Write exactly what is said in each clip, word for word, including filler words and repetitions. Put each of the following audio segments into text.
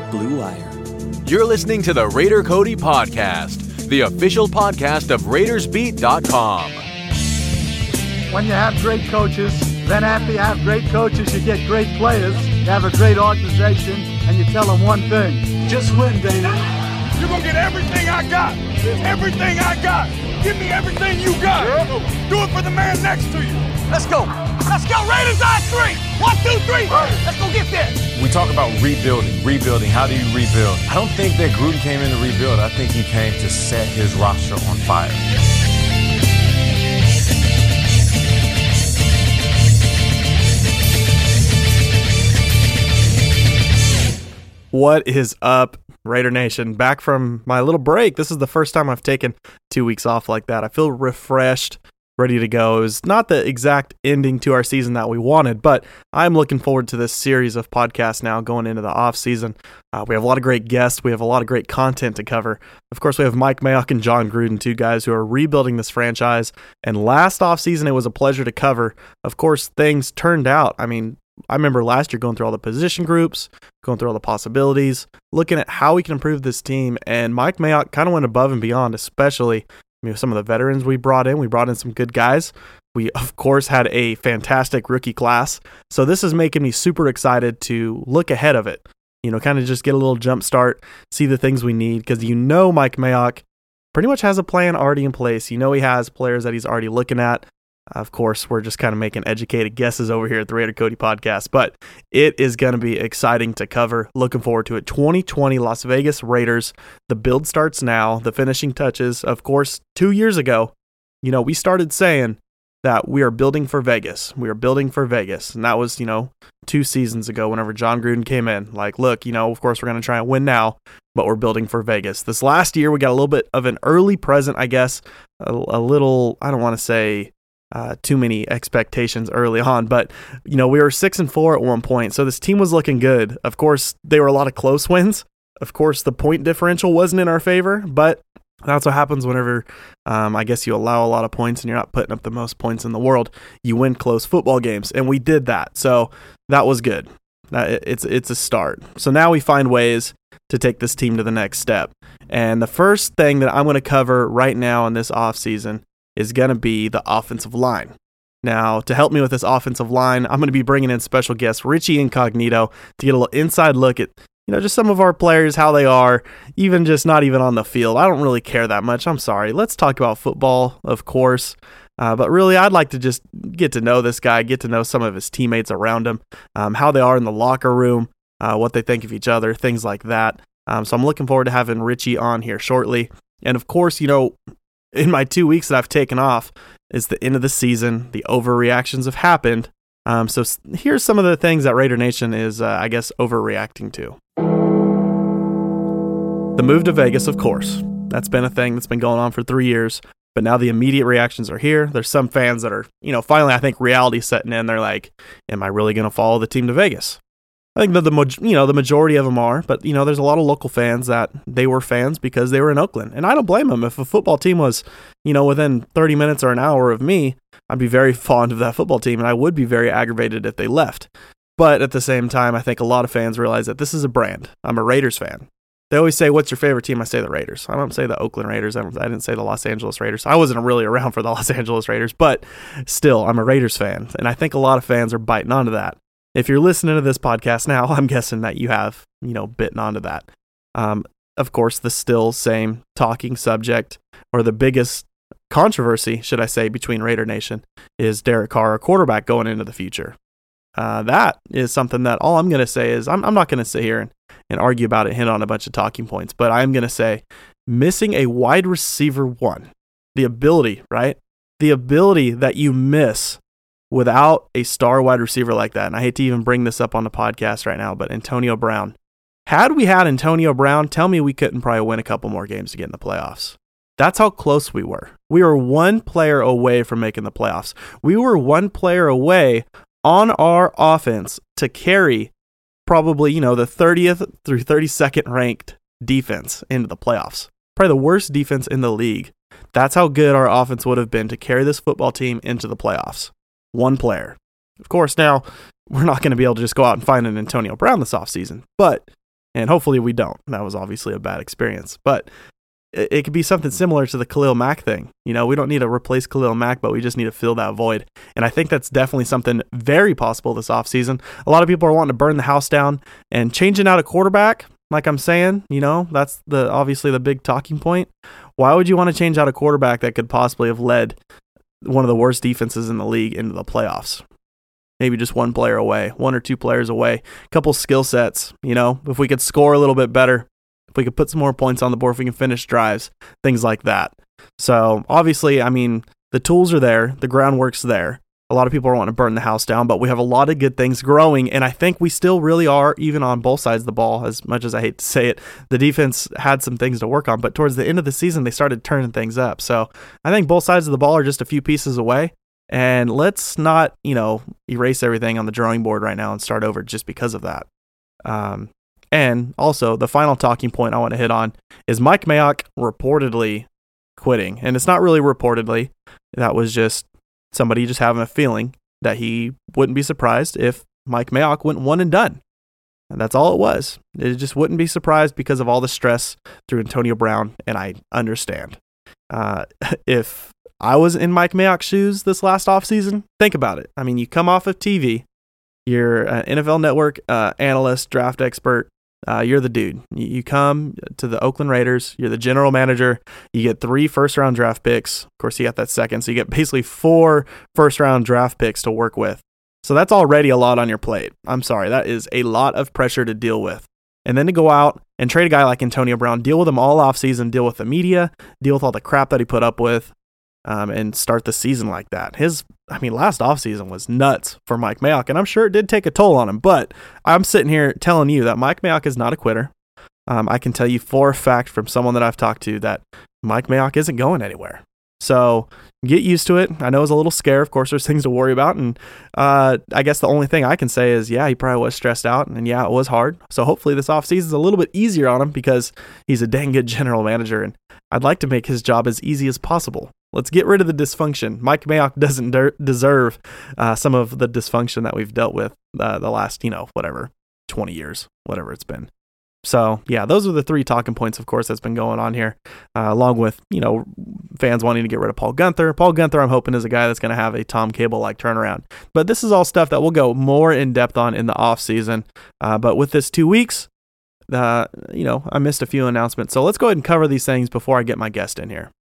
Blue Wire. You're listening to the Raider Cody Podcast, the official podcast of Raiders Beat dot com. When you have great coaches, then after you have great coaches, you get great players, you have a great organization, and you tell them one thing: just win, Dana. You're going to get everything I got. Everything I got. Give me everything you got. Yeah. Do it for the man next to you. Let's go. Let's go. Raiders on three. One, two, three. Let's go get there. We talk about rebuilding, rebuilding. How do you rebuild? I don't think that Gruden came in to rebuild. I think he came to set his roster on fire. What is up, Raider Nation? Back from my little break. This is the first time I've taken two weeks off like that. I feel refreshed, ready to go. It was not the exact ending to our season that we wanted, but I'm looking forward to this series of podcasts now going into the off season. Uh, we have a lot of great guests. We have a lot of great content to cover. Of course, we have Mike Mayock and Jon Gruden, two guys who are rebuilding this franchise. And last off season, it was a pleasure to cover. Of course, things turned out. I mean, I remember last year going through all the position groups, going through all the possibilities, looking at how we can improve this team. And Mike Mayock kind of went above and beyond, especially I mean, some of the veterans we brought in. We brought in some good guys. We, of course, had a fantastic rookie class. So this is making me super excited to look ahead of it. You know, kind of just get a little jump start, see the things we need. Because you know Mike Mayock pretty much has a plan already in place. You know he has players that he's already looking at. Of course, we're just kind of making educated guesses over here at the Raider Cody Podcast, but it is going to be exciting to cover. Looking forward to it. twenty twenty Las Vegas Raiders. The build starts now. The finishing touches, of course, two years ago, you know, we started saying that we are building for Vegas. We are building for Vegas. And that was, you know, two seasons ago whenever Jon Gruden came in. Like, look, you know, of course, we're going to try and win now, but we're building for Vegas. This last year, we got a little bit of an early present, I guess. A, a little, I don't want to say Uh, too many expectations early on, but you know we were six and four at one point, so this team was looking good. Of course, there were a lot of close wins. Of course, the point differential wasn't in our favor, but that's what happens whenever um, I guess you allow a lot of points and you're not putting up the most points in the world. You win close football games, and we did that, so that was good. Uh, it's it's a start. So now we find ways to take this team to the next step, and the first thing that I'm going to cover right now in this offseason is going to be the offensive line. Now, to help me with this offensive line, I'm going to be bringing in special guest Richie Incognito to get a little inside look at, you know, just some of our players, how they are, even just not even on the field. I don't really care that much. I'm sorry. Let's talk about football, of course. Uh, but really, I'd like to just get to know this guy, get to know some of his teammates around him, um, how they are in the locker room, uh, what they think of each other, things like that. Um, so I'm looking forward to having Richie on here shortly. And of course, you know, in my two weeks that I've taken off, it's the end of the season. The overreactions have happened. Um, so here's some of the things that Raider Nation is, uh, I guess, overreacting to. The move to Vegas, of course. That's been a thing that's been going on for three years. But now the immediate reactions are here. There's some fans that are, you know, finally, I think reality setting in. They're like, am I really going to follow the team to Vegas? I think that the you know the majority of them are, but you know there's a lot of local fans that they were fans because they were in Oakland, and I don't blame them. If a football team was, you know, within thirty minutes or an hour of me, I'd be very fond of that football team, and I would be very aggravated if they left. But at the same time, I think a lot of fans realize that this is a brand. I'm a Raiders fan. They always say, "What's your favorite team?" I say the Raiders. I don't say the Oakland Raiders. I, don't, I didn't say the Los Angeles Raiders. I wasn't really around for the Los Angeles Raiders, but still, I'm a Raiders fan, and I think a lot of fans are biting onto that. If you're listening to this podcast now, I'm guessing that you have, you know, bitten onto that. Um, of course, the still same talking subject, or the biggest controversy, should I say, between Raider Nation is Derek Carr, a quarterback going into the future. Uh, that is something that all I'm going to say is I'm, I'm not going to sit here and, and argue about it, hit on a bunch of talking points, but I'm going to say missing a wide receiver one, the ability, right? The ability that you miss without a star wide receiver like that, and I hate to even bring this up on the podcast right now, but Antonio Brown. Had we had Antonio Brown, tell me we couldn't probably win a couple more games to get in the playoffs. That's how close we were. We were one player away from making the playoffs. We were one player away on our offense to carry probably, you know, the thirtieth through thirty-second ranked defense into the playoffs. Probably the worst defense in the league. That's how good our offense would have been to carry this football team into the playoffs. One player. Of course, now we're not going to be able to just go out and find an Antonio Brown this offseason, but And hopefully we don't. That was obviously a bad experience. But it, it could be something similar to the Khalil Mack thing. You know, we don't need to replace Khalil Mack, but we just need to fill that void. And I think that's definitely something very possible this offseason. A lot of people are wanting to burn the house down and changing out a quarterback. Like I'm saying, you know, that's the obviously the big talking point. Why would you want to change out a quarterback that could possibly have led one of the worst defenses in the league into the playoffs? Maybe just one player away, one or two players away, a couple skill sets. You know, if we could score a little bit better, if we could put some more points on the board, if we can finish drives, things like that. So obviously, I mean, the tools are there, the groundwork's there. A lot of people are wanting to burn the house down, but we have a lot of good things growing, and I think we still really are, even on both sides of the ball, as much as I hate to say it. The defense had some things to work on, but towards the end of the season, they started turning things up. So I think both sides of the ball are just a few pieces away, and let's not, you know, erase everything on the drawing board right now and start over just because of that. Um, and also, the final talking point I want to hit on is Mike Mayock reportedly quitting, and it's not really reportedly. That was just somebody just having a feeling that he wouldn't be surprised if Mike Mayock went one and done. And that's all it was. It just wouldn't be surprised because of all the stress through Antonio Brown, and I understand. Uh, if I was in Mike Mayock's shoes this last offseason, think about it. I mean, you come off of T V, you're an N F L Network uh, analyst, draft expert, Uh, you're the dude. You come to the Oakland Raiders. You're the general manager. You get three first-round draft picks. Of course, you got that second. So you get basically four first-round draft picks to work with. So that's already a lot on your plate. I'm sorry. That is a lot of pressure to deal with. And then to go out and trade a guy like Antonio Brown, deal with him all offseason, deal with the media, deal with all the crap that he put up with, um, and start the season like that. His, I mean, last offseason was nuts for Mike Mayock, and I'm sure it did take a toll on him, but I'm sitting here telling you that Mike Mayock is not a quitter. Um, I can tell you for a fact from someone that I've talked to that Mike Mayock isn't going anywhere. So get used to it. I know it's a little scare. Of course, there's things to worry about, and uh, I guess the only thing I can say is, yeah, he probably was stressed out, and yeah, it was hard. So hopefully this offseason is a little bit easier on him because he's a dang good general manager, and I'd like to make his job as easy as possible. Let's get rid of the dysfunction. Mike Mayock doesn't de- deserve uh, some of the dysfunction that we've dealt with uh, the last, you know, whatever, twenty years, whatever it's been. So, yeah, those are the three talking points, of course, that's been going on here, uh, along with, you know, fans wanting to get rid of Paul Guenther. Paul Guenther, I'm hoping, is a guy that's going to have a Tom Cable-like turnaround. But this is all stuff that we'll go more in depth on in the offseason. Uh, but with this two weeks, uh, you know, I missed a few announcements. So let's go ahead and cover these things before I get my guest in here.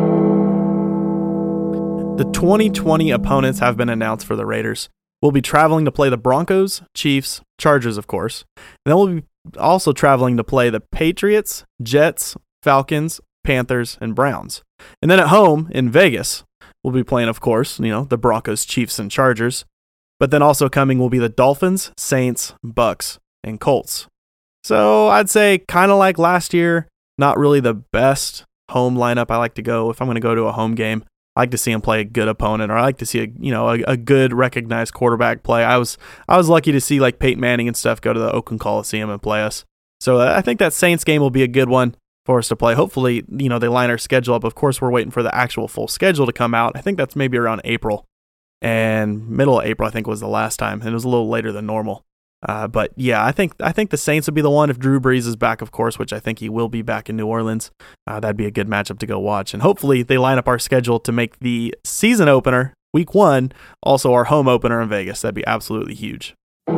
The twenty twenty opponents have been announced for the Raiders. We'll be traveling to play the Broncos, Chiefs, Chargers, of course. And then we'll be also traveling to play the Patriots, Jets, Falcons, Panthers, and Browns. And then at home in Vegas, we'll be playing, of course, you know, the Broncos, Chiefs, and Chargers. But then also coming will be the Dolphins, Saints, Bucks, and Colts. So I'd say kind of like last year, not really the best home lineup I like to go if I'm going to go to a home game. I like to see him play a good opponent, or I like to see a you know a, a good recognized quarterback play. I was I was lucky to see like Peyton Manning and stuff go to the Oakland Coliseum and play us. So uh, I think that Saints game will be a good one for us to play. Hopefully, you know they line our schedule up. Of course, we're waiting for the actual full schedule to come out. I think that's maybe around April, and middle of April I think was the last time, and it was a little later than normal. Uh, but yeah, I think I think the Saints would be the one if Drew Brees is back, of course, which I think he will be back in New Orleans. Uh, that'd be a good matchup to go watch. And hopefully they line up our schedule to make the season opener, week one, also our home opener in Vegas. That'd be absolutely huge.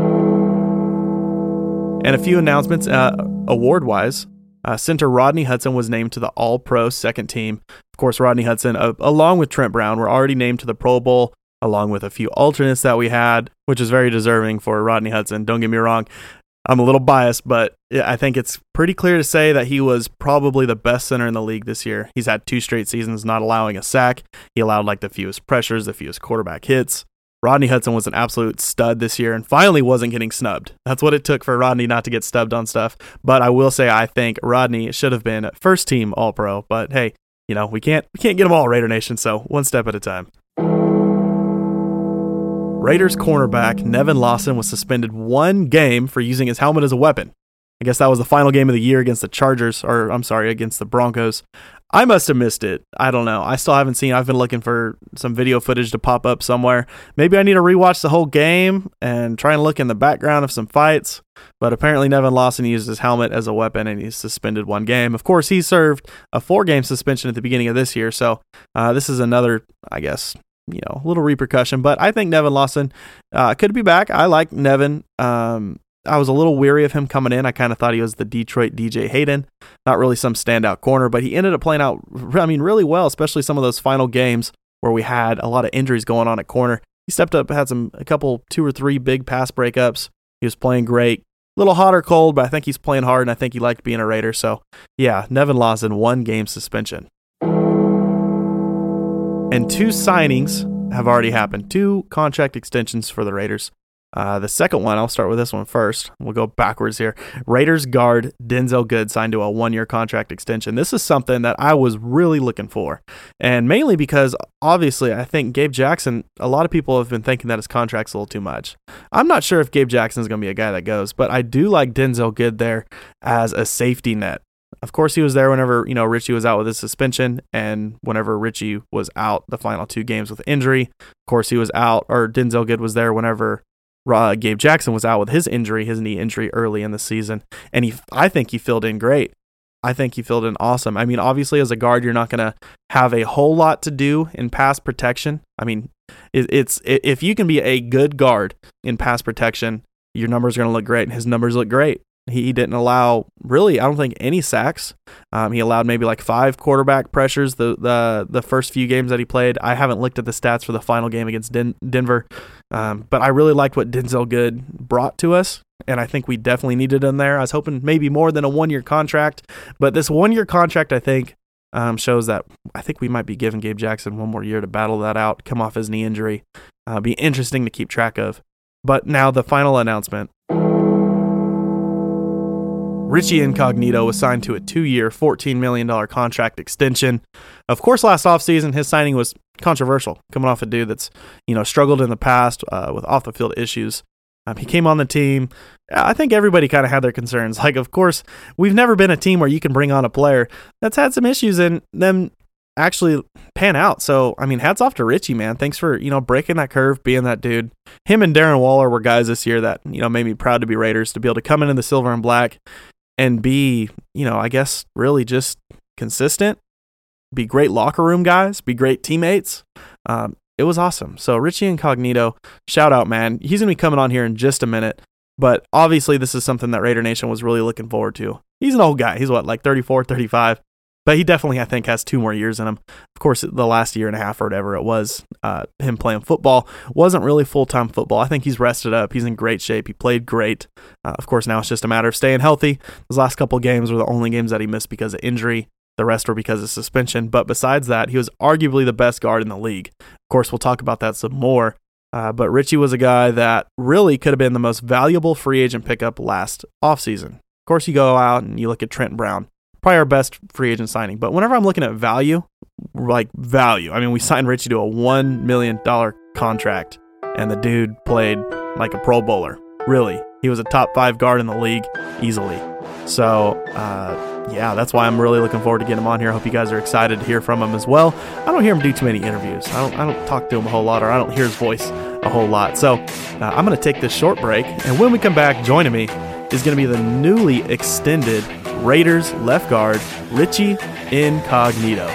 And a few announcements uh, award-wise. Uh, center Rodney Hudson was named to the All-Pro second team. Of course, Rodney Hudson, uh, along with Trent Brown, were already named to the Pro Bowl, along with a few alternates that we had, which is very deserving for Rodney Hudson. Don't get me wrong, I'm a little biased, but I think it's pretty clear to say that he was probably the best center in the league this year. He's had two straight seasons not allowing a sack. He allowed like the fewest pressures, the fewest quarterback hits. Rodney Hudson was an absolute stud this year and finally wasn't getting snubbed. That's what it took for Rodney not to get stubbed on stuff. But I will say I think Rodney should have been first team All-Pro. But hey, you know, we can't we can't get them all, Raider Nation, so one step at a time. Raiders cornerback Nevin Lawson was suspended one game for using his helmet as a weapon. I guess that was the final game of the year against the Chargers, or I'm sorry, against the Broncos. I must have missed it. I don't know. I still haven't seen. I've been looking for some video footage to pop up somewhere. Maybe I need to rewatch the whole game and try and look in the background of some fights. But apparently Nevin Lawson used his helmet as a weapon and he's suspended one game. Of course, he served a four-game suspension at the beginning of this year. So uh, this is another, I guess, you know, little repercussion. But I think Nevin Lawson uh, could be back. I like Nevin. Um, I was a little weary of him coming in. I kind of thought he was the Detroit D J Hayden, not really some standout corner, but he ended up playing out, I mean, really well, especially some of those final games where we had a lot of injuries going on at corner. He stepped up, had some a couple, two or three big pass breakups. He was playing great. A little hot or cold, but I think he's playing hard, and I think he liked being a Raider. So, yeah, Nevin Lawson, one game suspension. And two signings have already happened. Two contract extensions for the Raiders. Uh, the second one, I'll start with this one first. We'll go backwards here. Raiders guard Denzel Good signed to a one-year contract extension. This is something that I was really looking for, and mainly because, obviously, I think Gabe Jackson, a lot of people have been thinking that his contract's a little too much. I'm not sure if Gabe Jackson's going to be a guy that goes, but I do like Denzel Good there as a safety net. Of course, he was there whenever, you know, Richie was out with his suspension, and whenever Richie was out the final two games with injury. Of course, he was out, or Denzel Good was there whenever Uh, Gabe Jackson was out with his injury, his knee injury early in the season, and he, I think he filled in great. I think he filled in awesome. I mean, obviously, as a guard, you're not going to have a whole lot to do in pass protection. I mean, it, it's it, if you can be a good guard in pass protection, your numbers are going to look great, and his numbers look great. He didn't allow, really, I don't think, any sacks. Um, he allowed maybe like five quarterback pressures the, the the first few games that he played. I haven't looked at the stats for the final game against Den- Denver, um, but I really liked what Denzel Good brought to us, and I think we definitely needed him there. I was hoping maybe more than a one-year contract, but this one-year contract, I think, um, shows that I think we might be giving Gabe Jackson one more year to battle that out, come off his knee injury. Uh, be interesting to keep track of. But now the final announcement. Richie Incognito was signed to a two-year, fourteen million dollars contract extension. Of course, last offseason, his signing was controversial, coming off a dude that's, you know, struggled in the past uh, with off-the-field issues. Um, he came on the team. I think everybody kind of had their concerns. Like, of course, we've never been a team where you can bring on a player that's had some issues and them actually pan out. So, I mean, hats off to Richie, man. Thanks for, you know, breaking that curve, being that dude. Him and Darren Waller were guys this year that, you know, made me proud to be Raiders, to be able to come in in the silver and black and be, you know, I guess really just consistent, be great locker room guys, be great teammates. Um, it was awesome. So Richie Incognito, shout out, man. He's going to be coming on here in just a minute, but obviously this is something that Raider Nation was really looking forward to. He's an old guy. He's what, like thirty-four, thirty-five? But he definitely, I think, has two more years in him. Of course, the last year and a half or whatever it was, uh, him playing football wasn't really full-time football. I think he's rested up. He's in great shape. He played great. Uh, of course, now it's just a matter of staying healthy. Those last couple of games were the only games that he missed because of injury. The rest were because of suspension. But besides that, he was arguably the best guard in the league. Of course, we'll talk about that some more. Uh, but Richie was a guy that really could have been the most valuable free agent pickup last offseason. Of course, you go out and you look at Trent Brown. Probably our best free agent signing. But whenever I'm looking at value, like value, I mean, we signed Richie to a one million dollars contract, and the dude played like a Pro Bowler. Really. He was a top five guard in the league easily. So, uh, yeah, that's why I'm really looking forward to getting him on here. I hope you guys are excited to hear from him as well. I don't hear him do too many interviews. I don't, I don't talk to him a whole lot, or I don't hear his voice a whole lot. So uh, I'm going to take this short break, and when we come back, joining me is going to be the newly extended Raiders left guard, Richie Incognito.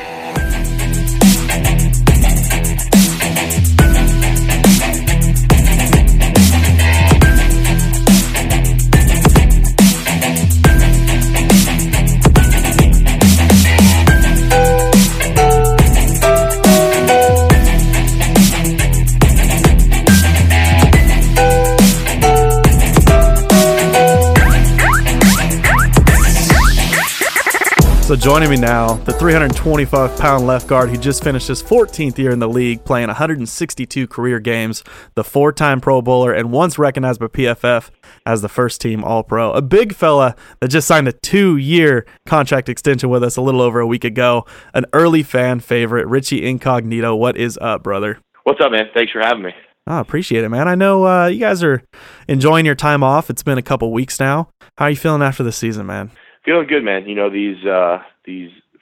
So joining me now, the three hundred twenty-five pound left guard who just finished his fourteenth year in the league, playing one hundred sixty-two career games, the four-time Pro Bowler, and once recognized by P F F as the first-team All-Pro. A big fella that just signed a two-year contract extension with us a little over a week ago. An early fan favorite, Richie Incognito. What is up, brother? What's up, man? Thanks for having me. I oh, appreciate it, man. I know uh, you guys are enjoying your time off. It's been a couple weeks now. How are you feeling after the season, man? Feeling good, man. You know, these uh, these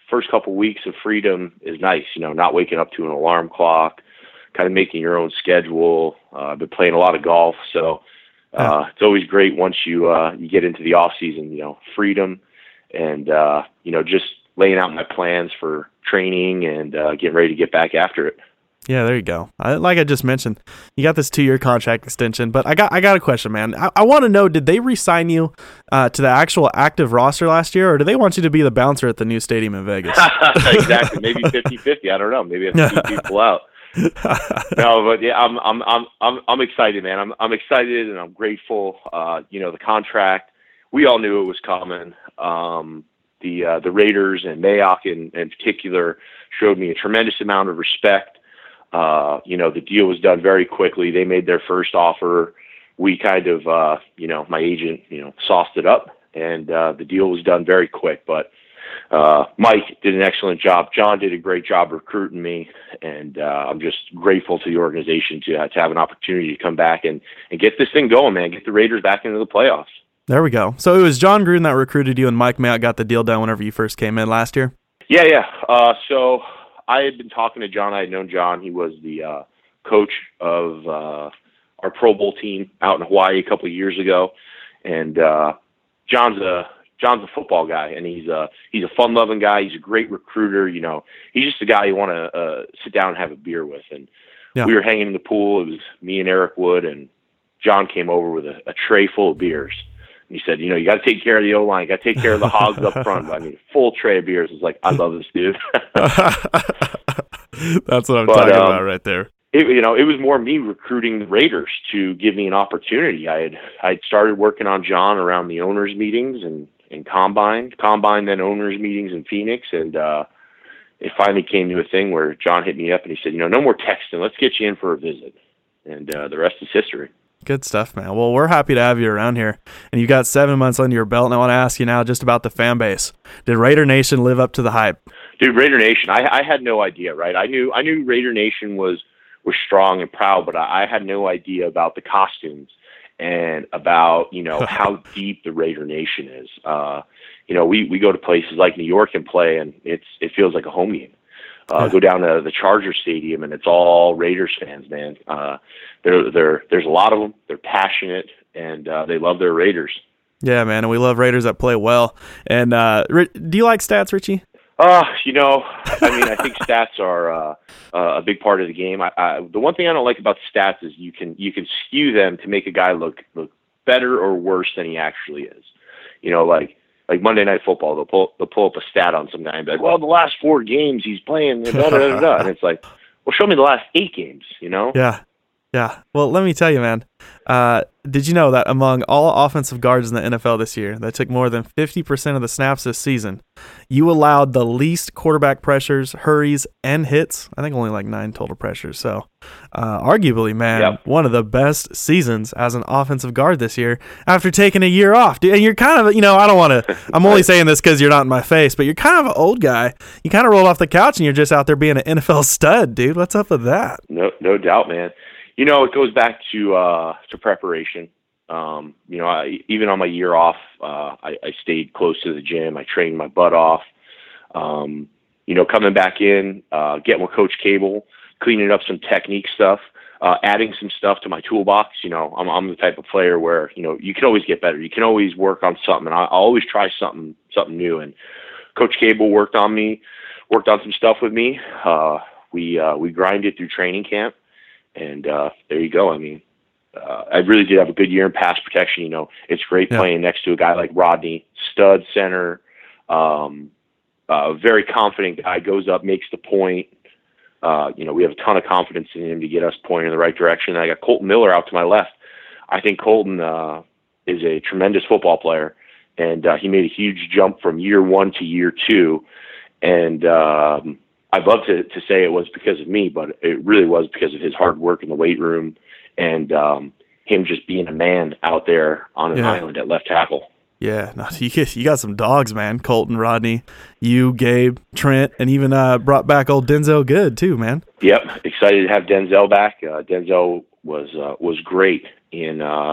first couple weeks of freedom is nice, you know, not waking up to an alarm clock, kind of making your own schedule. Uh, I've been playing a lot of golf, so uh, it's always great once you uh, you get into the off season, you know, freedom and, uh, you know, just laying out my plans for training and uh, getting ready to get back after it. Yeah, there you go. I, like I just mentioned, you got this two-year contract extension, but I got I got a question, man. I, I want to know, did they re-sign you uh, to the actual active roster last year, or do they want you to be the bouncer at the new stadium in Vegas? Exactly, maybe fifty-fifty. I don't know. Maybe I have to keep people out. No, but yeah, I'm I'm I'm I'm I'm excited, man. I'm I'm excited and I'm grateful. Uh, you know, the contract, we all knew it was coming. Um, the uh, the Raiders and Mayock in, in particular showed me a tremendous amount of respect. Uh, you know, the deal was done very quickly. They made their first offer. We kind of, uh, you know, my agent, you know, sauced it up, and uh, the deal was done very quick. But uh, Mike did an excellent job. John did a great job recruiting me, and uh, I'm just grateful to the organization to, uh, to have an opportunity to come back and, and get this thing going, man, get the Raiders back into the playoffs. There we go. So it was John Gruden that recruited you, and Mike Mayock got the deal done whenever you first came in last year? Yeah, yeah. Uh, so I had been talking to John. I had known John. He was the uh, coach of uh, our Pro Bowl team out in Hawaii a couple of years ago, and uh, John's a John's a football guy, and he's a he's a fun-loving guy. He's a great recruiter. You know, he's just a guy you want to uh, sit down and have a beer with. And yeah. We were hanging in the pool. It was me and Eric Wood, and John came over with a, a tray full of beers. He said, you know, you got to take care of the O-line. You got to take care of the hogs up front. I mean, full tray of beers. It's like, I love this dude. That's what I'm but, talking um, about right there. It, you know, it was more me recruiting the Raiders to give me an opportunity. I had I'd started working on John around the owners' meetings and, and Combine. Combine, then owners' meetings in Phoenix. And uh, it finally came to a thing where John hit me up and he said, you know, no more texting. Let's get you in for a visit. And uh, the rest is history. Good stuff, man. Well, we're happy to have you around here. And you've got seven months under your belt, and I want to ask you now just about the fan base. Did Raider Nation live up to the hype? Dude, Raider Nation, I, I had no idea, right? I knew I knew Raider Nation was, was strong and proud, but I, I had no idea about the costumes and about, you know, how deep the Raider Nation is. Uh, you know, we, we go to places like New York and play, and it's it feels like a home game. Uh, go down to the Charger Stadium, and it's all Raiders fans, man. Uh, they're, they're, there's a lot of them. They're passionate, and uh, they love their Raiders. Yeah, man, and we love Raiders that play well. And uh, do you like stats, Richie? Uh, you know, I mean, I think stats are uh, uh, a big part of the game. I, I, the one thing I don't like about stats is you can you can skew them to make a guy look look better or worse than he actually is. You know, like. Like Monday Night Football, they'll pull, they'll pull up a stat on some guy and be like, well, the last four games he's playing, blah, blah, blah, blah. And it's like, well, show me the last eight games, you know? Yeah, yeah. Well, let me tell you, man, uh, did you know that among all offensive guards in the N F L this year that took more than fifty percent of the snaps this season, you allowed the least quarterback pressures, hurries, and hits? I think only like nine total pressures. So uh, arguably, man, yep. one of the best seasons as an offensive guard this year after taking a year off. And you're kind of, you know, I don't want to, I'm only saying this because you're not in my face, but you're kind of an old guy. You kind of rolled off the couch and you're just out there being an N F L stud, dude. What's up with that? No, no doubt, man. You know, it goes back to uh, to preparation. Um, you know, I, even on my year off, uh, I, I stayed close to the gym. I trained my butt off. Um, you know, coming back in, uh, getting with Coach Cable, cleaning up some technique stuff, uh, adding some stuff to my toolbox. You know, I'm, I'm the type of player where, you know, you can always get better. You can always work on something. And I, I always try something something new. And Coach Cable worked on me, worked on some stuff with me. Uh, we uh, we grinded through training camp. And uh, there you go. I mean, uh, I really did have a good year in pass protection. You know, it's great yeah. playing next to a guy like Rodney, stud center, um, uh, very confident guy, goes up, makes the point. Uh, you know, we have a ton of confidence in him to get us pointing in the right direction. And I got Colton Miller out to my left. I think Colton uh, is a tremendous football player, and uh, he made a huge jump from year one to year two. And um, I'd love to, to say it was because of me, but it really was because of his hard work in the weight room and um, him just being a man out there on an yeah. island at left tackle. Yeah, no, you, you got some dogs, man. Colton, Rodney, you, Gabe, Trent, and even uh, brought back old Denzel Good too, man. Yep, excited to have Denzel back. Uh, Denzel was uh, was great in uh,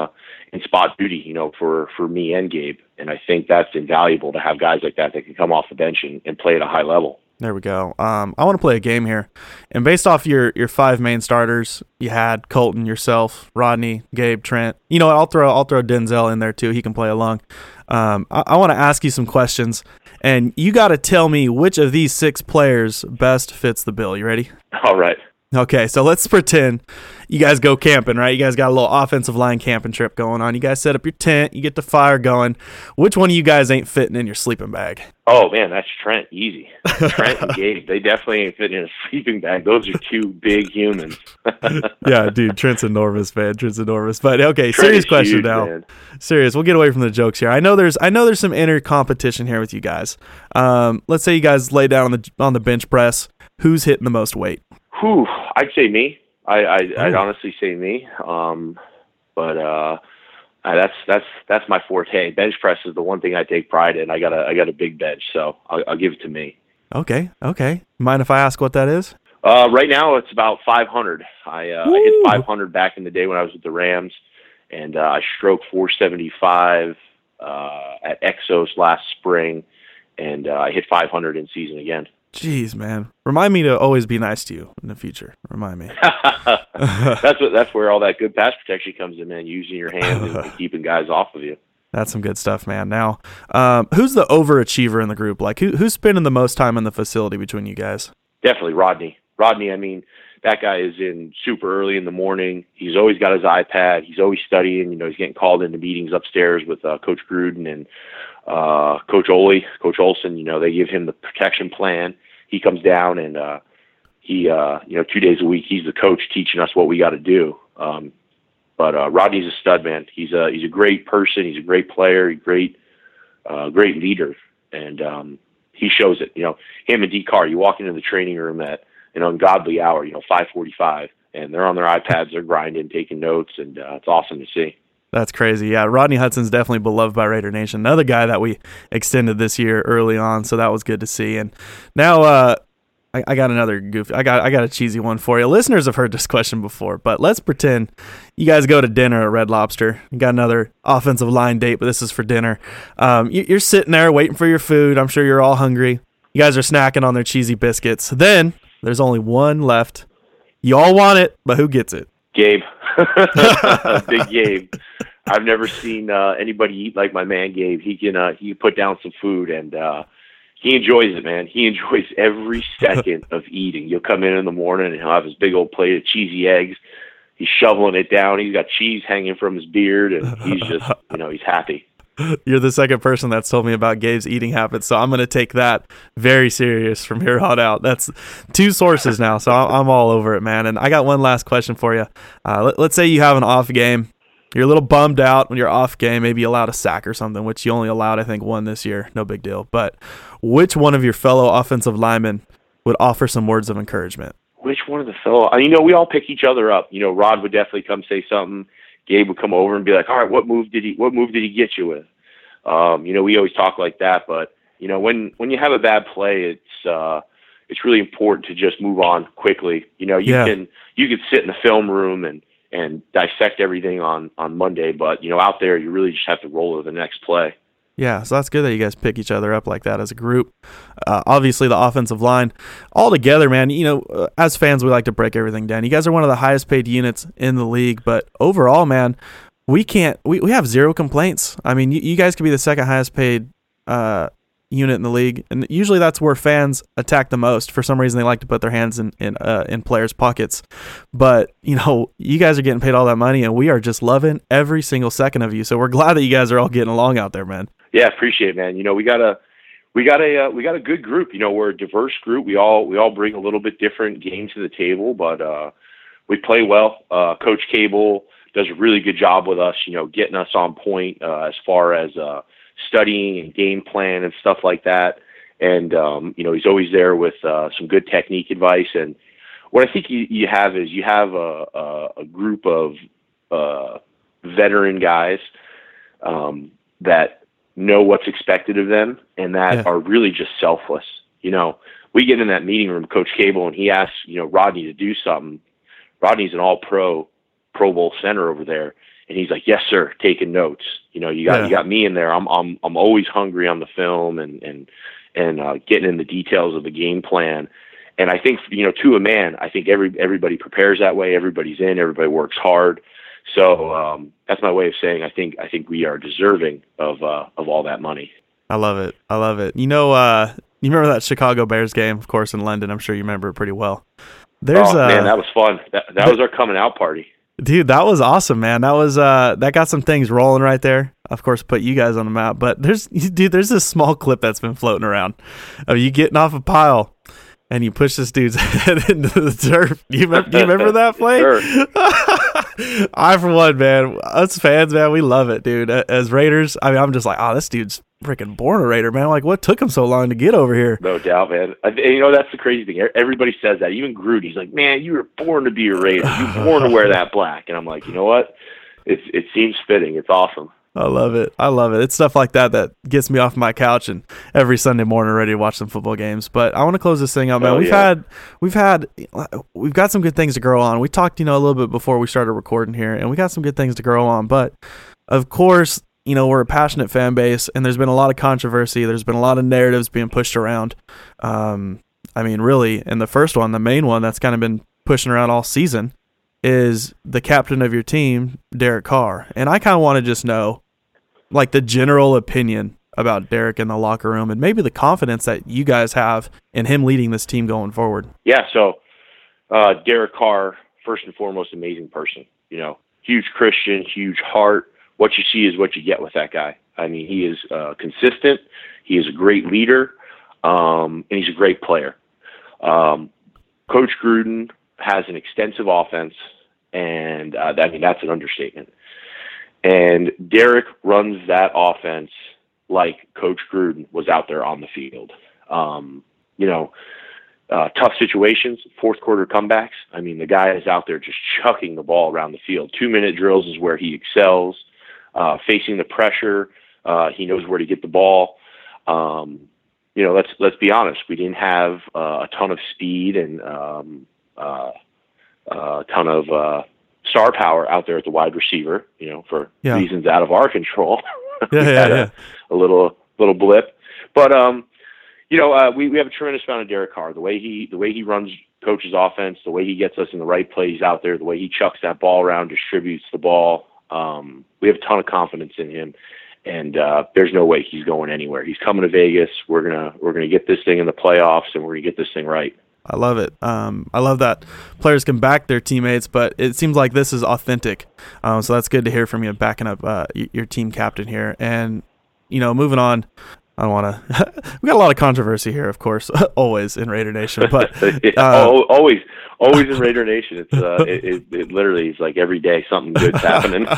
in spot duty, you know, for, for me and Gabe. And I think that's invaluable to have guys like that that can come off the bench and, and play at a high level. There we go. Um, I want to play a game here. And based off your, your five main starters, you had Colton, yourself, Rodney, Gabe, Trent. You know what? I'll throw I'll throw Denzel in there too. He can play along. Um, I, I want to ask you some questions, and you got to tell me which of these six players best fits the bill. You ready? All right. Okay, so let's pretend you guys go camping, right? You guys got a little offensive line camping trip going on. You guys set up your tent. You get the fire going. Which one of you guys ain't fitting in your sleeping bag? Oh, man, that's Trent. Easy. Trent and Gabe, they definitely ain't fitting in a sleeping bag. Those are two big humans. Yeah, dude, Trent's enormous, man. Trent's enormous. But, okay, Trent serious question huge, now. Man. Serious. We'll get away from the jokes here. I know there's I know there's some inner competition here with you guys. Um, let's say you guys lay down on the on the bench press. Who's hitting the most weight? Whew, I'd say me. I, I, I'd honestly say me. Um, but uh, that's that's that's my forte. Bench press is the one thing I take pride in. I got a I got a big bench, so I'll, I'll give it to me. Okay, okay. Mind if I ask what that is? Uh, right now it's about five hundred. I, uh, I hit five hundred back in the day when I was with the Rams, and uh, I stroked four seventy-five uh, at Exos last spring, and uh, I hit five hundred in season again. Jeez, man. Remind me to always be nice to you in the future. Remind me. that's what. That's where all that good pass protection comes in, man. Using your hands and keeping guys off of you. That's some good stuff, man. Now, um, who's the overachiever in the group? Like, who, who's spending the most time in the facility between you guys? Definitely Rodney. Rodney, I mean, that guy is in super early in the morning. He's always got his iPad. He's always studying. You know, he's getting called into meetings upstairs with uh, Coach Gruden and uh, Coach Ole, Coach Olson. You know, they give him the protection plan. He comes down and uh, he, uh, you know, two days a week, he's the coach teaching us what we got to do. Um, but uh, Rodney's a stud, man. He's a he's a great person. He's a great player. He's a great, uh, great leader, and um, he shows it. You know, him and D. Carr. You walk into the training room at an ungodly hour, you know, five forty-five, and they're on their iPads, they're grinding, taking notes, and uh, it's awesome to see. That's crazy. Yeah, Rodney Hudson's definitely beloved by Raider Nation. Another guy that we extended this year early on, so that was good to see. And now uh, I, I got another goofy. I got I got a cheesy one for you. Listeners have heard this question before, but let's pretend you guys go to dinner at Red Lobster. You got another offensive line date, but this is for dinner. Um, you, you're sitting there waiting for your food. I'm sure you're all hungry. You guys are snacking on their cheesy biscuits. Then there's only one left. You all want it, but who gets it? Gabe. Big Gabe. I've never seen uh, anybody eat like my man Gabe. He can uh, he can put down some food, and uh, he enjoys it, man. He enjoys every second of eating. You'll come in in the morning, and he'll have his big old plate of cheesy eggs. He's shoveling it down. He's got cheese hanging from his beard, and he's just, you know, he's happy. You're the second person that's told me about Gabe's eating habits, so I'm going to take that very serious from here on out. That's two sources now, so I'm all over it, man. And I got one last question for you. Uh, let, let's say you have an off game. You're a little bummed out when you're off game. Maybe you allowed a sack or something, which you only allowed, I think, one this year. No big deal. But which one of your fellow offensive linemen would offer some words of encouragement? Which one of the fellow? You know, we all pick each other up. You know, Rod would definitely come say something. Gabe would come over and be like, all right, what move did he what move did he get you with? Um, you know, we always talk like that, but you know, when, when you have a bad play, it's uh, it's really important to just move on quickly. You know, you yeah. can you can sit in the film room and, and dissect everything on, on Monday, but you know, out there you really just have to roll to the next play. Yeah, so that's good that you guys pick each other up like that as a group. Uh, obviously, the offensive line, all together, man, you know, uh, as fans, we like to break everything down. You guys are one of the highest paid units in the league, but overall, man, we can't, we, we have zero complaints. I mean, you, you guys could be the second highest paid uh, unit in the league, and usually that's where fans attack the most. For some reason, they like to put their hands in in, uh, in players' pockets. But, you know, you guys are getting paid all that money, and we are just loving every single second of you. So we're glad that you guys are all getting along out there, man. Yeah, appreciate it, man. You know, we got a we got a uh, we got a good group. You know, we're a diverse group. We all we all bring a little bit different game to the table, but uh, we play well. Uh, Coach Cable does a really good job with us. You know, getting us on point uh, as far as uh, studying and game plan and stuff like that. And um, you know, he's always there with uh, some good technique advice. And what I think you, you have is you have a a, a group of uh, veteran guys um, that know what's expected of them and that yeah. are really just selfless. You know, we get in that meeting room, Coach Cable, and he asks, you know, Rodney to do something. Rodney's an all pro, Pro Bowl center over there. and he's like, yes, sir, taking notes. You know, you got, yeah. you got me in there. I'm, I'm, I'm always hungry on the film and, and, and, uh, getting in the details of the game plan. And I think, you know, to a man, I think every, everybody prepares that way. Everybody's in, everybody works hard. So, um, that's my way of saying, I think, I think we are deserving of, uh, of all that money. I love it. I love it. You know, uh, you remember that Chicago Bears game, of course, in London. I'm sure you remember it pretty well. There's oh, uh, man, that was fun. That, that was our coming out party. Dude, that was awesome, man. That was uh, that got some things rolling right there. Of course, put you guys on the map. But there's, dude, there's this small clip that's been floating around of you getting off a pile and you push this dude's head into the turf. Do you remember, do you remember that play? Sure. I, for one, man, us fans, man, we love it, dude. As Raiders, I mean, I'm just like, oh, this dude's freaking born a Raider, man. Like, what took him so long to get over here? No doubt, man. I, you know, that's the crazy thing. Everybody says that. Even Gruden, he's like, man, you were born to be a Raider. You were born to wear that black. And I'm like, you know what? It's, it seems fitting. It's awesome. I love it. I love it. It's stuff like that that gets me off my couch and every Sunday morning ready to watch some football games. But I want to close this thing up, man. Oh, we've yeah. had, we've had, we've got some good things to grow on. We talked, you know, a little bit before we started recording here, and we got some good things to grow on. But of course, you know, we're a passionate fan base, and there's been a lot of controversy. There's been a lot of narratives being pushed around. Um, I mean, really, and the first one, the main one that's kind of been pushing around all season is the captain of your team, Derek Carr. And I kind of want to just know, like, the general opinion about Derek in the locker room and maybe the confidence that you guys have in him leading this team going forward. Yeah, so uh, Derek Carr, first and foremost, amazing person. You know, huge Christian, huge heart. What you see is what you get with that guy. I mean, he is uh, consistent. He is a great leader, um, and he's a great player. Um, Coach Gruden has an extensive offense, and uh, I mean, that's an understatement. And Derek runs that offense like Coach Gruden was out there on the field. Um, you know, uh, tough situations, fourth quarter comebacks. I mean, the guy is out there just chucking the ball around the field. Two-minute drills is where he excels. Uh, facing the pressure, uh, he knows where to get the ball. Um, you know, let's let's be honest. We didn't have uh, a ton of speed and um, uh, uh, a ton of uh, star power out there at the wide receiver. You know, for yeah. reasons out of our control. yeah, we yeah, had yeah. A, a little little blip, but um, you know, uh, we we have a tremendous amount of Derek Carr. The way he the way he runs coach's offense, the way he gets us in the right plays out there, the way he chucks that ball around, distributes the ball. Um, we have a ton of confidence in him, and uh, there's no way he's going anywhere. He's coming to Vegas. We're gonna we're gonna get this thing in the playoffs, and we're gonna get this thing right. I love it. Um, I love that players can back their teammates, but it seems like this is authentic. Um, so that's good to hear from you, backing up uh, your team captain here. And you know, moving on. I don't want to. We got a lot of controversy here, of course, always in Raider Nation. But yeah, uh, always, always in Raider Nation. It's uh, it, it, it literally is like every day something good's happening.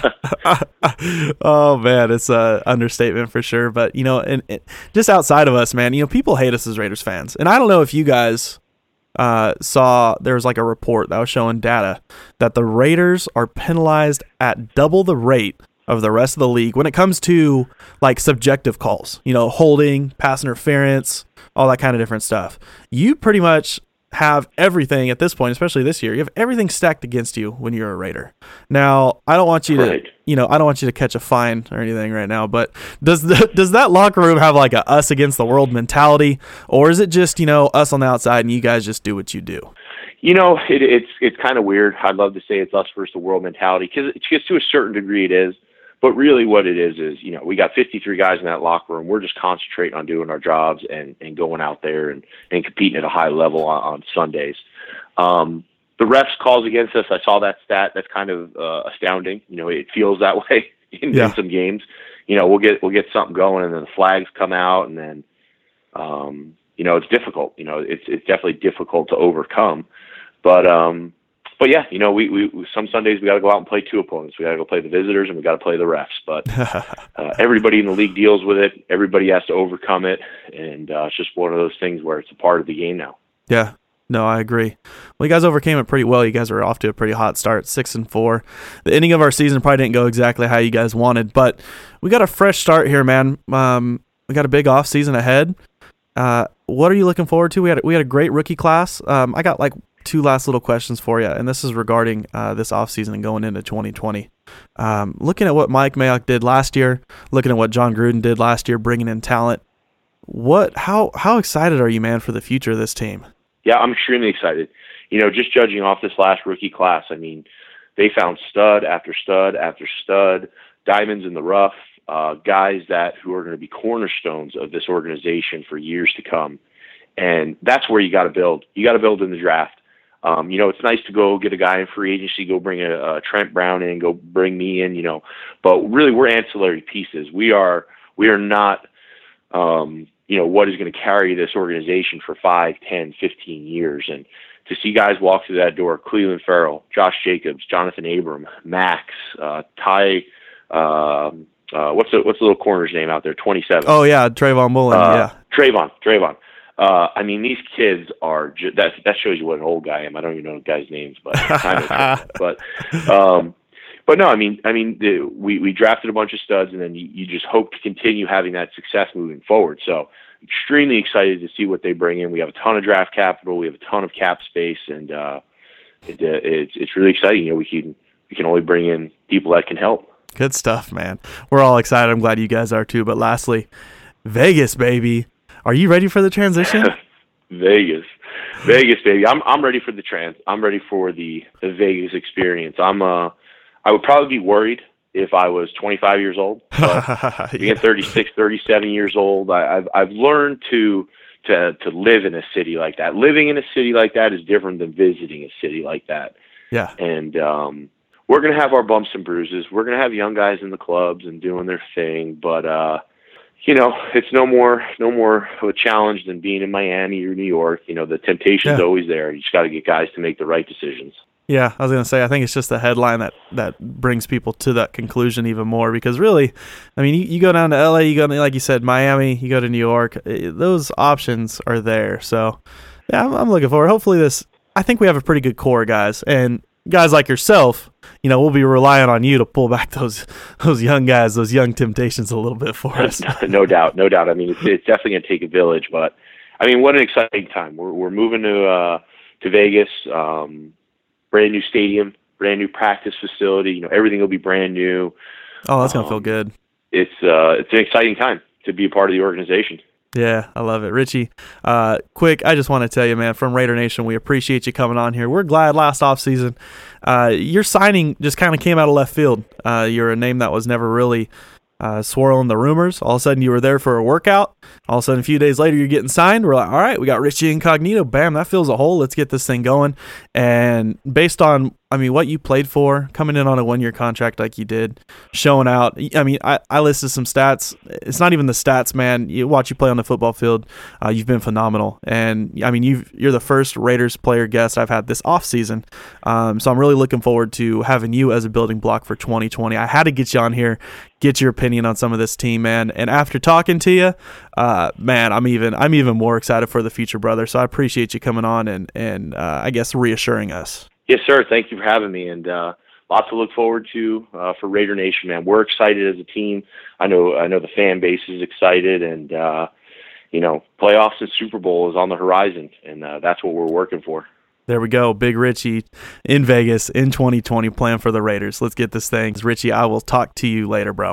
Oh man, it's a understatement for sure. But you know, and, and just outside of us, man, you know, people hate us as Raiders fans, and I don't know if you guys uh, saw there was like a report that was showing data that the Raiders are penalized at double the rate of the rest of the league when it comes to like subjective calls, you know, holding, pass interference, all that kind of different stuff. You pretty much have everything at this point, especially this year. You have everything stacked against you when you're a Raider. Now, I don't want you right. to, you know, I don't want you to catch a fine or anything right now, but does the, does that locker room have like a us against the world mentality, or is it just, you know, us on the outside and you guys just do what you do? You know, it, it's it's kind of weird. I'd love to say it's us versus the world mentality, because it's to a certain degree it is. But really what it is is, you know, we got fifty-three guys in that locker room. We're just concentrating on doing our jobs and, and going out there and, and competing at a high level on, on Sundays. Um, the refs calls against us. I saw that stat. That's kind of uh, astounding. You know, it feels that way in, yeah. in some games. You know, we'll get we'll get something going, and then the flags come out, and then, um, you know, it's difficult. You know, it's it's definitely difficult to overcome. But, um, But yeah, you know, we, we some Sundays we got to go out and play two opponents. We got to go play the visitors and we got to play the refs. But uh, everybody in the league deals with it. Everybody has to overcome it, and uh, it's just one of those things where it's a part of the game now. Yeah, no, I agree. Well, you guys overcame it pretty well. You guys were off to a pretty hot start, six and four. The ending of our season probably didn't go exactly how you guys wanted, but we got a fresh start here, man. Um, we got a big off season ahead. Uh, what are you looking forward to? We had we had a great rookie class. Um, I got like two last little questions for you, and this is regarding uh, this offseason and going into twenty twenty. Um, looking at what Mike Mayock did last year, looking at what John Gruden did last year, bringing in talent, what, how, how excited are you, man, for the future of this team? Yeah, I'm extremely excited. You know, just judging off this last rookie class, I mean, they found stud after stud after stud, diamonds in the rough, uh, guys that who are going to be cornerstones of this organization for years to come. And that's where you got to build. You got to build in the draft. Um, you know, it's nice to go get a guy in free agency, go bring a, a Trent Brown in, go bring me in, you know, but really we're ancillary pieces. We are, we are not, um, you know, what is going to carry this organization for five, ten, fifteen years. And to see guys walk through that door, Cleveland Farrell, Josh Jacobs, Jonathan Abram, Max, uh, Ty, um, uh, what's the, what's the little corner's name out there? twenty-seven. Oh yeah. Trayvon Mullen. Uh, yeah. Trayvon, Trayvon. Uh, I mean, these kids are, ju- that, that shows you what an old guy I am. I don't even know the guys' names, but, kind of, but, um, but no, I mean, I mean, the, we, we drafted a bunch of studs, and then you, you just hope to continue having that success moving forward. So extremely excited to see what they bring in. We have a ton of draft capital. We have a ton of cap space, and, uh, it, uh, it's, it's really exciting. You know, we can, we can only bring in people that can help. Good stuff, man. We're all excited. I'm glad you guys are too. But lastly, Vegas, baby. Are you ready for the transition? Vegas, Vegas, baby. I'm I'm ready for the trans. I'm ready for the, the Vegas experience. I'm uh, I would probably be worried if I was twenty-five years old. But being Yeah. thirty-six, thirty-seven years old, I, I've I've learned to to to live in a city like that. Living in a city like that is different than visiting a city like that. Yeah. And um, we're gonna have our bumps and bruises. We're gonna have young guys in the clubs and doing their thing, but uh. You know, it's no more no more of a challenge than being in Miami or New York. You know, the temptation's Yeah. always there. You just got to get guys to make the right decisions. Yeah, I was going to say, I think it's just the headline that, that brings people to that conclusion even more, because really, I mean, you, you go down to L A, you go to, like you said, Miami, you go to New York, those options are there. So, yeah, I'm, I'm looking forward. Hopefully this, I think we have a pretty good core, guys, and guys like yourself, you know, we'll be relying on you to pull back those those young guys, those young temptations a little bit for us. No doubt, no doubt. I mean, it's, it's definitely going to take a village, but I mean, what an exciting time. We're we're moving to uh, to Vegas, um, brand new stadium, brand new practice facility. You know, everything will be brand new. Oh, that's gonna um, feel good. It's uh, it's an exciting time to be a part of the organization. Yeah, I love it. Richie, uh, quick, I just want to tell you, man, from Raider Nation, we appreciate you coming on here. We're glad last offseason, uh, your signing just kind of came out of left field. Uh, you're a name that was never really uh, swirling the rumors. All of a sudden, you were there for a workout. All of a sudden, a few days later, you're getting signed. We're like, all right, we got Richie Incognito. Bam, that fills a hole. Let's get this thing going. And based on, I mean, what you played for, coming in on a one-year contract like you did, showing out. I mean, I, I listed some stats. It's not even the stats, man. You watch you play on the football field, uh, you've been phenomenal. And, I mean, you've, you're the first Raiders player guest I've had this offseason. Um, so I'm really looking forward to having you as a building block for twenty twenty. I had to get you on here, get your opinion on some of this team, man. And after talking to you, uh, man, I'm even I'm even more excited for the future, brother. So I appreciate you coming on and, and uh, I guess reassuring us. Yes, sir. Thank you for having me, and uh, lots to look forward to uh, for Raider Nation, man. We're excited as a team. I know, I know the fan base is excited, and uh, you know, playoffs and Super Bowl is on the horizon, and uh, that's what we're working for. There we go, Big Richie in Vegas in twenty twenty, playing for the Raiders. Let's get this thing. Richie, I will talk to you later, bro.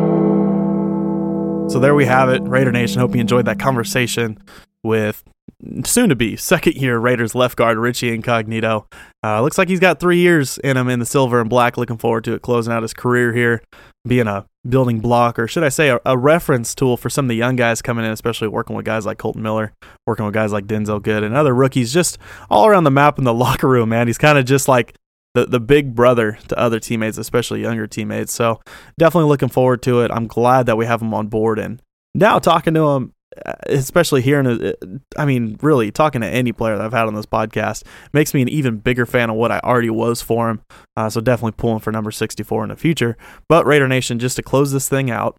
So there we have it, Raider Nation. Hope you enjoyed that conversation with soon-to-be second-year Raiders left guard Richie Incognito. Uh, looks like he's got three years in him in the silver and black. Looking forward to it, closing out his career here, being a building block, or should I say a, a reference tool for some of the young guys coming in, especially working with guys like Colton Miller, working with guys like Denzel Good, and other rookies just all around the map in the locker room, man. He's kind of just like the, the big brother to other teammates, especially younger teammates. So definitely looking forward to it. I'm glad that we have him on board. And now talking to him, especially hearing, I mean, really talking to any player that I've had on this podcast makes me an even bigger fan of what I already was for him. Uh, so definitely pulling for number sixty-four in the future. But Raider Nation, just to close this thing out,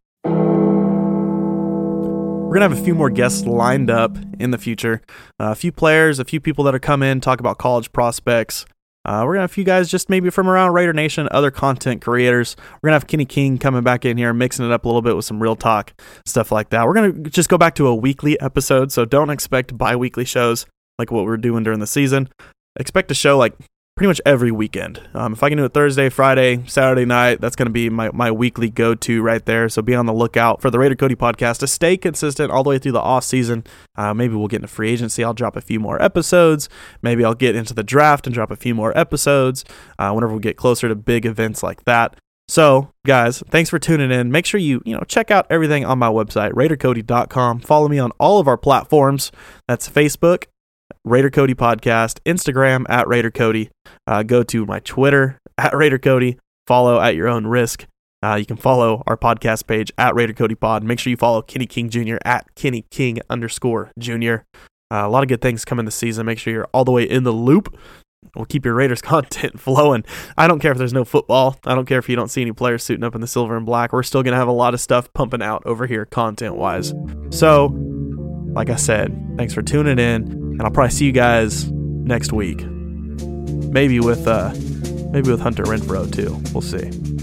we're going to have a few more guests lined up in the future. Uh, a few players, a few people that are come in, talk about college prospects. Uh, we're going to have a few guys just maybe from around Raider Nation, other content creators. We're going to have Kenny King coming back in here, mixing it up a little bit with some real talk, stuff like that. We're going to just go back to a weekly episode, so don't expect bi-weekly shows like what we're doing during the season. expect a show like pretty much every weekend. Um, if I can do it Thursday, Friday, Saturday night, that's going to be my, my weekly go-to right there. So be on the lookout for the Raider Cody podcast to stay consistent all the way through the off season. Uh, maybe we'll get into free agency. I'll drop a few more episodes. Maybe I'll get into the draft and drop a few more episodes uh, whenever we get closer to big events like that. So, guys, thanks for tuning in. Make sure you, you know, check out everything on my website, raider cody dot com. Follow me on all of our platforms. That's Facebook, Raider Cody Podcast, Instagram at Raider Cody. Uh, go to my Twitter at Raider Cody. Follow at your own risk. Uh, you can follow our podcast page at Raider Cody Pod. Make sure you follow Kenny King Junior at Kenny King underscore Junior. Uh, a lot of good things coming this season. Make sure you're all the way in the loop. We'll keep your Raiders content flowing. I don't care if there's no football. I don't care if you don't see any players suiting up in the silver and black. We're still going to have a lot of stuff pumping out over here content-wise. So, like I said, thanks for tuning in, and I'll probably see you guys next week. Maybe with uh, maybe with Hunter Renfrow too. We'll see.